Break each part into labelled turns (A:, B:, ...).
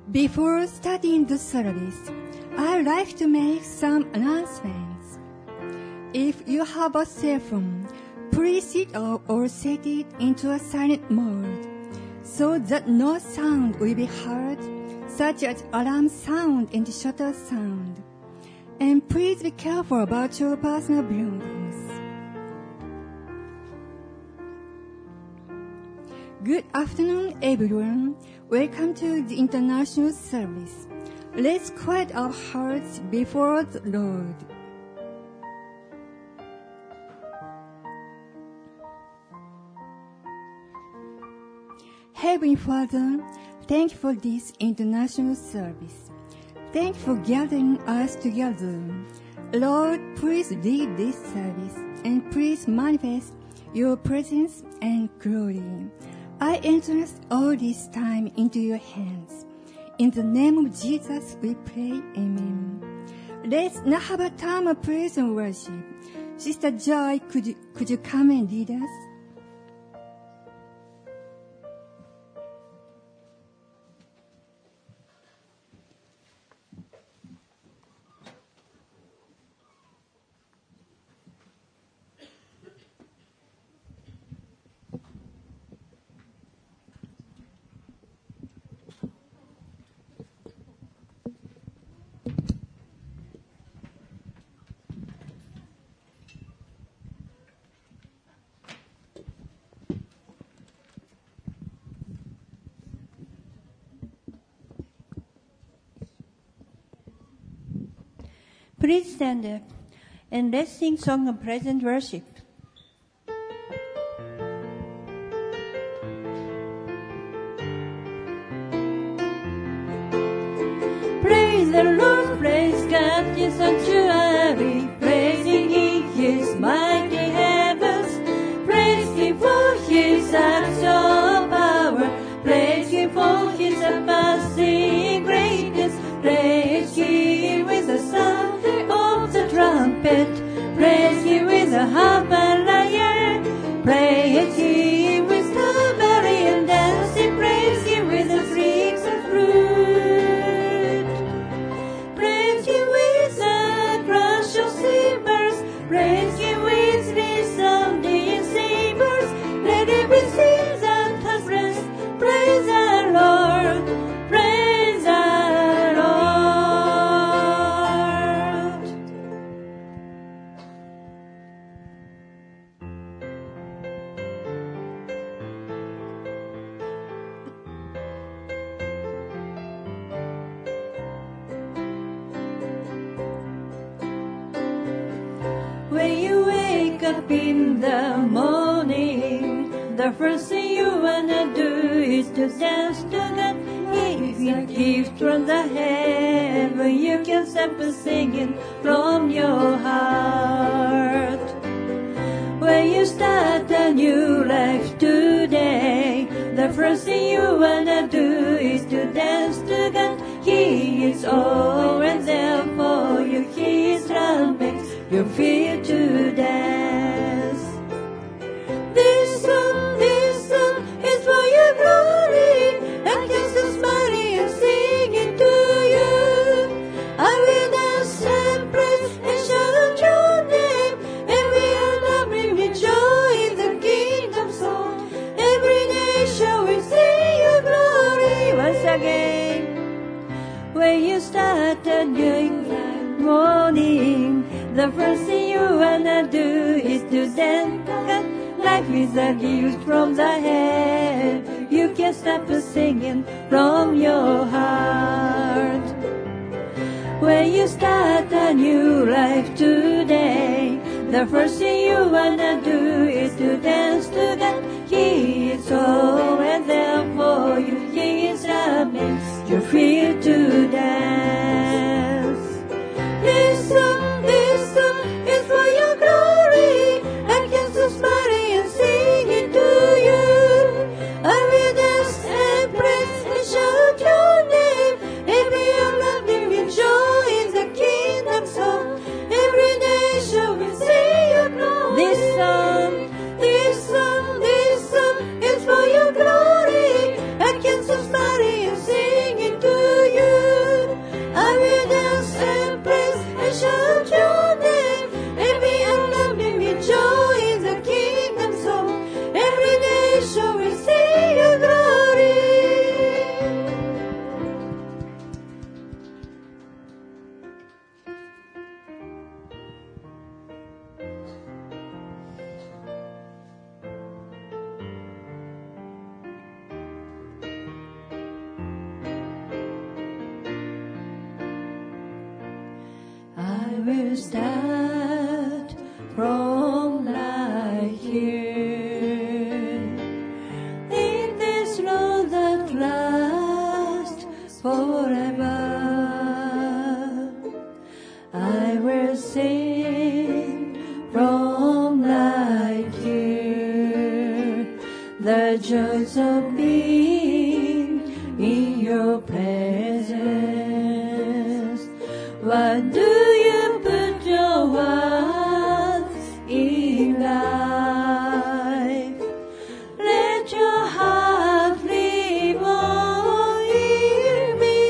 A: Before starting the service, I'd like to make some announcements. If you have a cell phone, please switch off or set it into a silent mode so that no sound will be heard, such as alarm sound and shutter sound. And please be careful about your personal belongings. Good afternoon, everyone. Welcome to the international service. Let's quiet our hearts before the Lord. Heavenly Father, thank you for this international service. Thank you for gathering us together. Lord, please lead this service and please manifest your presence and glory. I entrust all this time into your hands. In the name of Jesus we pray, amen. Let's now have a time of praise and worship. Sister Joy, could you come and lead us?
B: Please stand up and let's sing song of praise and worship. Praise the Lord, praise God, His sanctuary, praising His mighty heavens, praise Him for His acts of power, praise Him for His surpassing greatness, praise Him with the sound of the trumpet, praise Him with the harp and lyre, praise Him with the merry and dancing, praise Him with the strings of flute, praise Him with the crash of cymbals, praise Him with resounding cymbals, let everything that has breath praise the Lord, praise the Lord. When you wake up in the morning, the first thing you wanna do is to dance to God. It's a gift from the heaven. You can stop singing from your heart. When you start a new life today, the first thing you wanna do is to dance to God. He is always there for you. His love makes you feel to dance. This song is for your glory. I can still smile and sing it to you. I will dance and praise and shout out your name. And we are loving with joy in the kingdom song. Every nation will sing your glory once again. When you start a new morning, the first thing you wanna do is to dance. Life is a gift from the head. You can't stop singing from your heart. When you start a new life today, the first thing you wanna do is to dance to God. He is always there for you. His love makes you feel to dance. This song is for your glory. I can so smile and sing it to you. I will dance and praise and shout your name. Every loving with joy in the kingdom song. Every nation will sing your glory. This song is for your glory. I can so smile and sing it to you. will start from right here. In this road that lasts forever, I will sing from right here the joys of being in your presence. What do you put your words in life? Let your heart live on in me.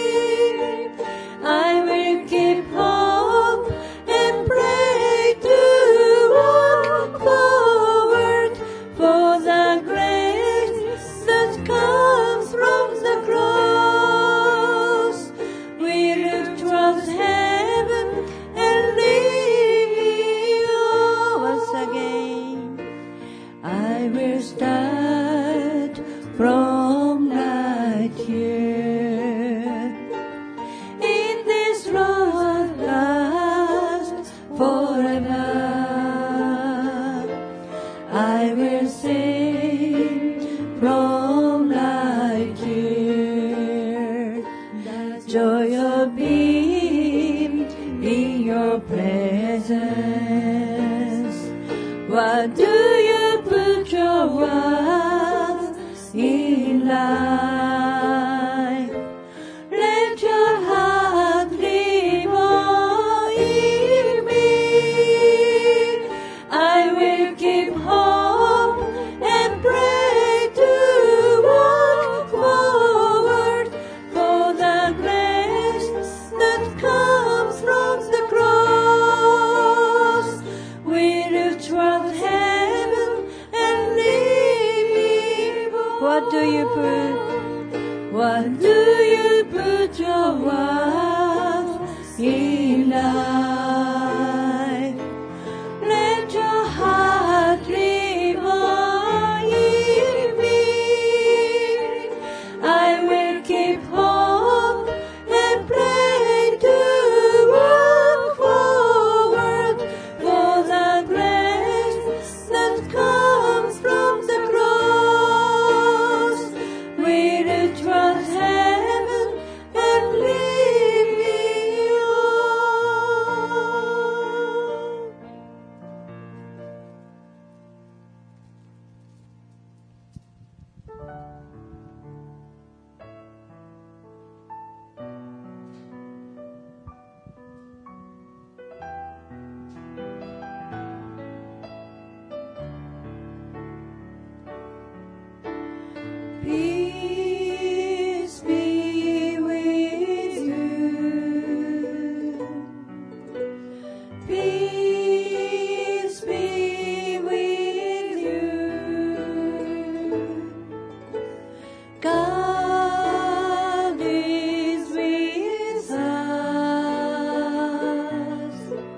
B: I will keep hope and pray to walk forward for the grace that comes from the cross. We look towards heaven and live once again. I will start from right here. In this road lasts forever, I will sing from right here the joy of being in your presence. What do you put your words in life? Let your heart live on in me. I will keep hope and pray to walk forward for the grace that comes from the cross. We look toward heaven and live. What do you put your words in life? Let your heart live on in me. I will keep hope and pray to walk forward for the grace that comes from the cross. We look toward heaven and live on. Peace be with you. Peace be with you. God is with us.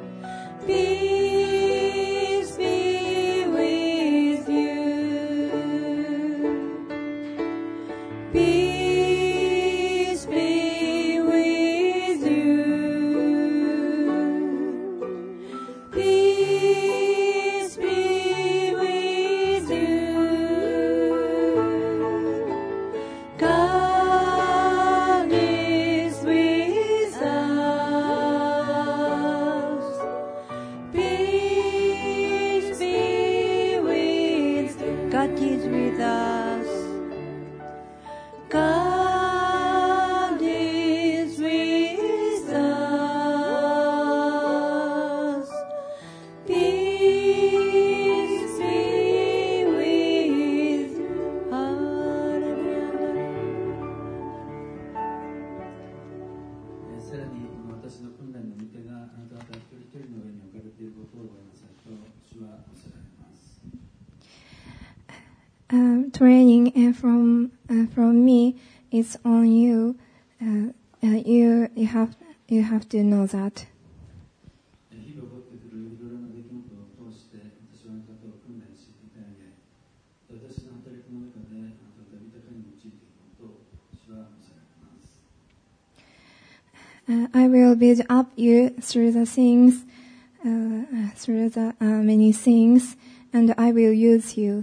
B: Peace be with you. Peace be with you. Peace be with you. God is with us. Peace be with you. God is with us. God is with us. Peace be with us.
C: さらに私の訓練の御手があなた方一人一人の上に置かれていることを覚えなさいと主はおっしゃられます。
D: Training from me is on you. You have to know that.
C: 日々起こってくるいろいろな出来事を通して私はあなた方を訓練していただけ、私の働きの中であなた方を豊かに用いていくことを主はおっしゃられます。
D: I will build up you through the many things, and I will use you.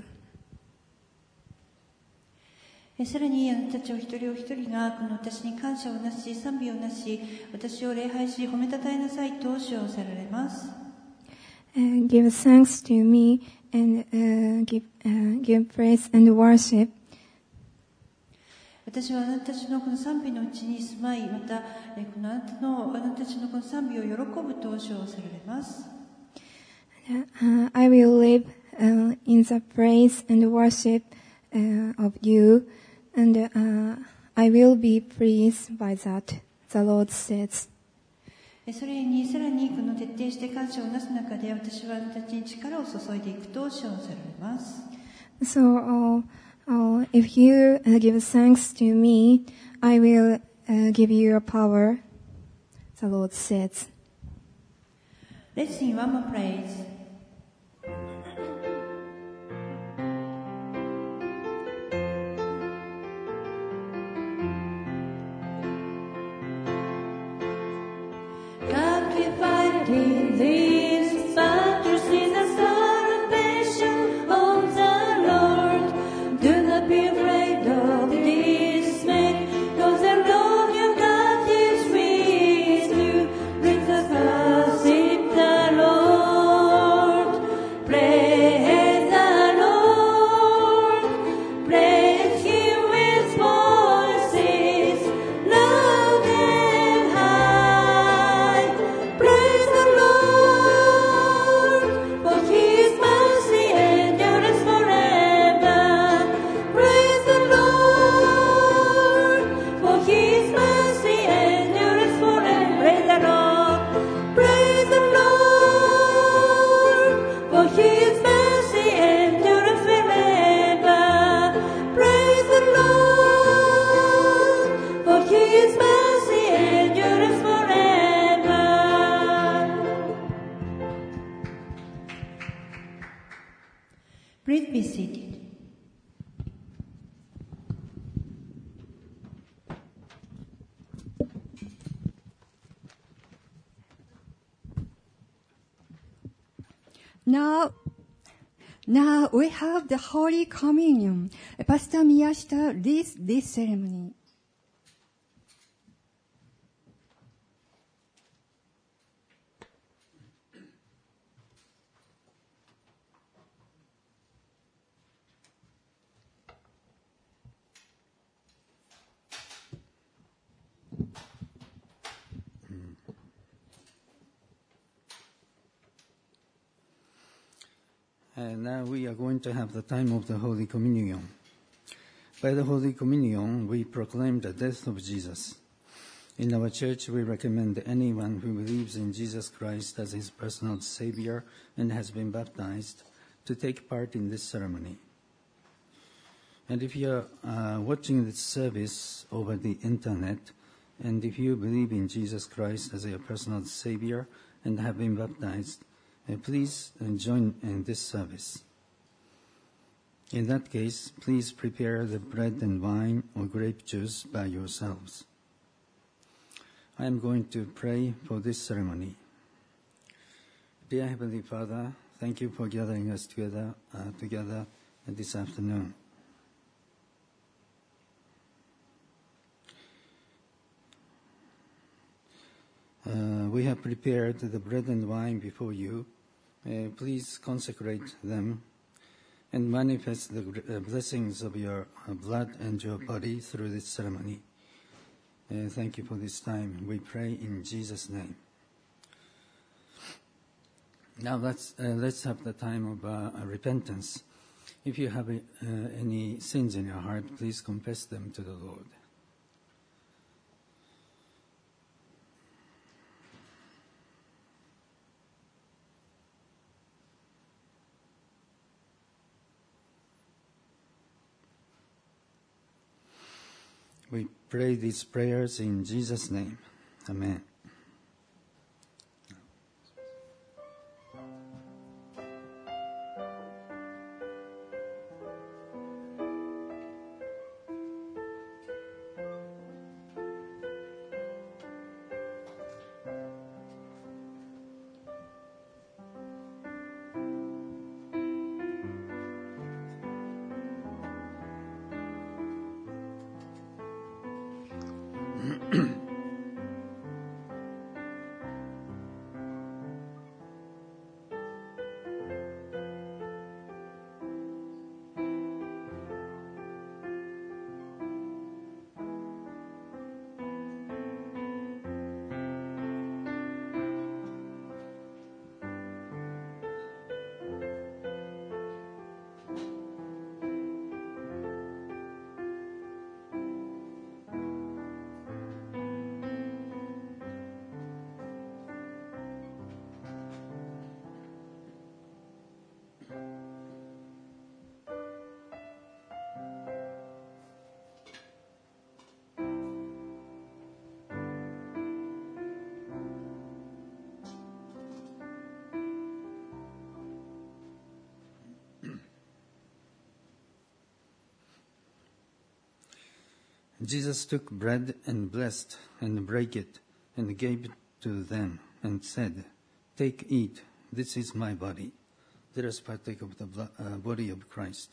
B: さらにあなたたちお一人お一人がこの私に感謝をなし賛美をなし私を礼拝し褒めたたえなさいと主をさられます。
D: Give thanks to me and give praise and worship.
B: 私はあなたたちのこの賛美のうちに住まい、またこのあなたたちのこの賛美を喜ぶと主をさられます。
D: I will live in the praise and worship of you, and I will be pleased by that, the Lord says.
B: それにさらにこの徹底して感謝をなす中で私はあなたたちに力を注いでいくと主をさられます。
D: So, if you give thanks to me, I will give you a power, the Lord says.
B: Let's sing one more praise. In these battles is the salvation of the Lord. Do not be afraid of dismay, 'cause the Lord your God is with you. Lift up worship the Lord. Praise the Lord. Praise Him with voices loud and high. Praise the Lord, for His mercy endures forever. Praise the Lord, for His mercy endures forever. Praise the Lord, for His mercy endures forever. Praise the Lord, for His mercy endures forever. Please be seated.
A: Now we have the Holy Communion. Pastor Miyashita leads this ceremony.
C: And now we are going to have the time of the Holy Communion. By the Holy Communion, we proclaim the death of Jesus. In our church, we recommend anyone who believes in Jesus Christ as his personal Savior and has been baptized to take part in this ceremony. And if you are watching this service over the internet, and if you believe in Jesus Christ as your personal Savior and have been baptized, please join in this service. In that case, please prepare the bread and wine or grape juice by yourselves. I am going to pray for this ceremony. Dear Heavenly Father, thank you for gathering us together this afternoon. We have prepared the bread and wine before you. Please consecrate them and manifest the blessings of your blood and your body through this ceremony. Thank you for this time. We pray in Jesus' name. Now let's have the time of repentance. If you have any sins in your heart, please confess them to the Lord. We pray these prayers in Jesus' name. Amen. Jesus took bread and blessed and brake it and gave it to them and said, "Take, eat, this is my body." Let us partake of the body of Christ.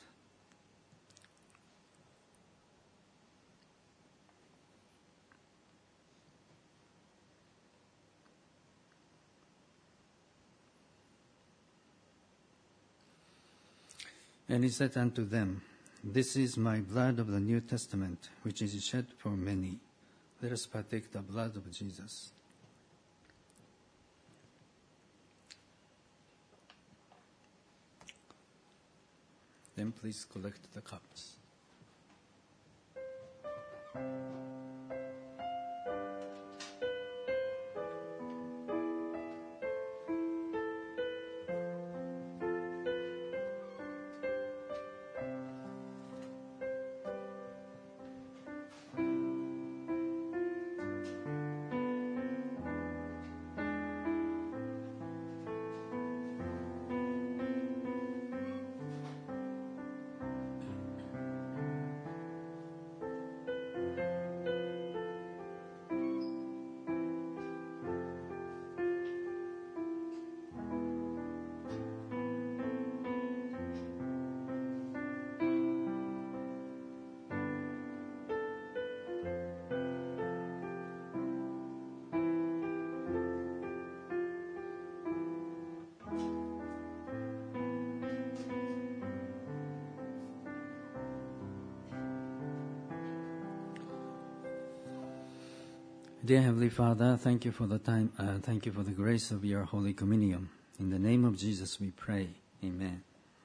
C: And he said unto them, "This is my blood of the New Testament, which is shed for many. Let us partake the blood of Jesus." Then please collect the cups. Dear Heavenly Father, thank you for the time, thank you for the grace of your Holy Communion. In the name of Jesus we pray. Amen.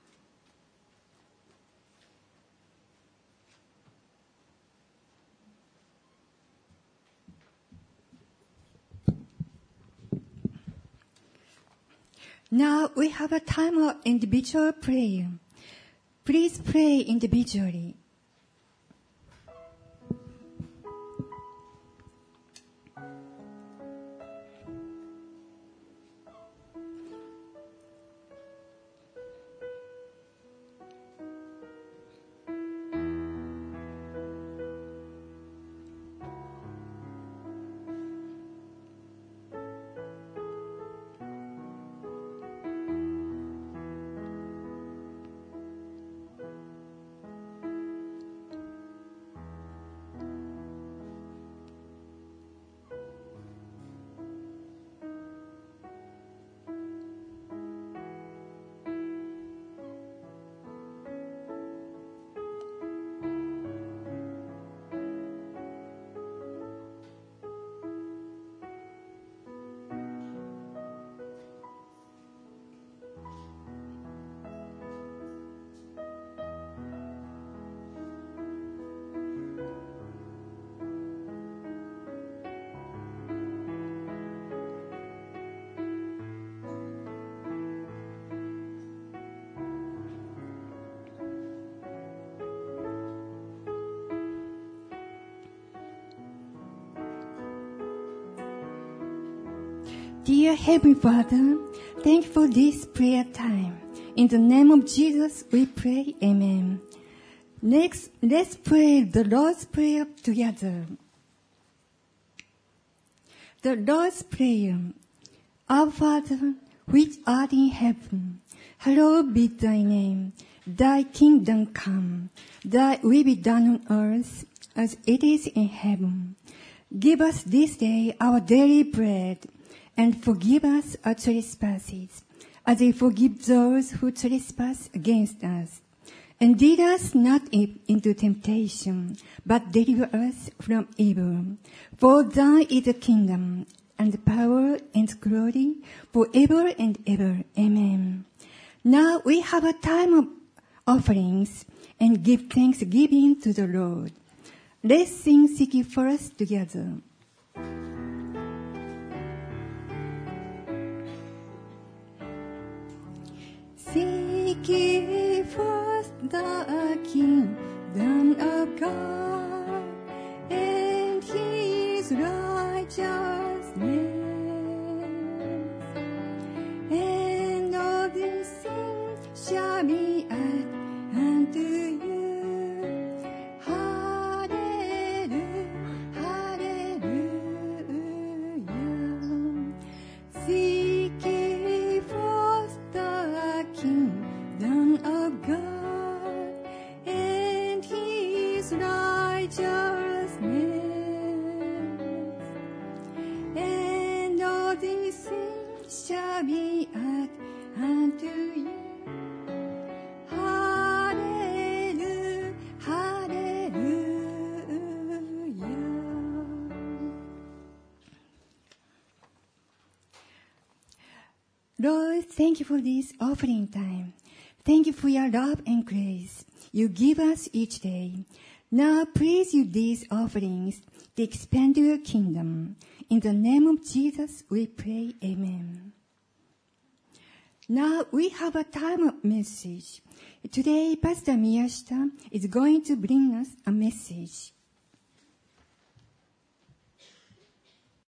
A: Now we have a time of individual prayer. Please pray individually. Dear Heavenly Father, thank you for this prayer time. In the name of Jesus, we pray. Amen. Next, let's pray the Lord's Prayer together. The Lord's Prayer. Our Father, which art in heaven, hallowed be thy name. Thy kingdom come. Thy will be done on earth as it is in heaven. Give us this day our daily bread, and forgive us our trespasses, as we forgive those who trespass against us. And lead us not into temptation, but deliver us from evil. For thine is the kingdom, and the power, and the glory, forever and ever. Amen. Now we have a time of offerings, and give thanksgiving to the Lord. Let's sing Seek Ye First together. Seek ye first the kingdom of God and His righteousness, and all these things shall be added unto you. Hallelujah, hallelujah. Seek ye first the kingdom of God and His righteousness, and all these things shall be added unto you. Hallelujah, hallelujah. Lord, thank you for this offering time. Thank you for your love and grace you give us each day. Now please use these offerings to expand your kingdom. In the name of Jesus we pray, amen. Now we have a time of message. Today Pastor Miyashita is going to bring us a message.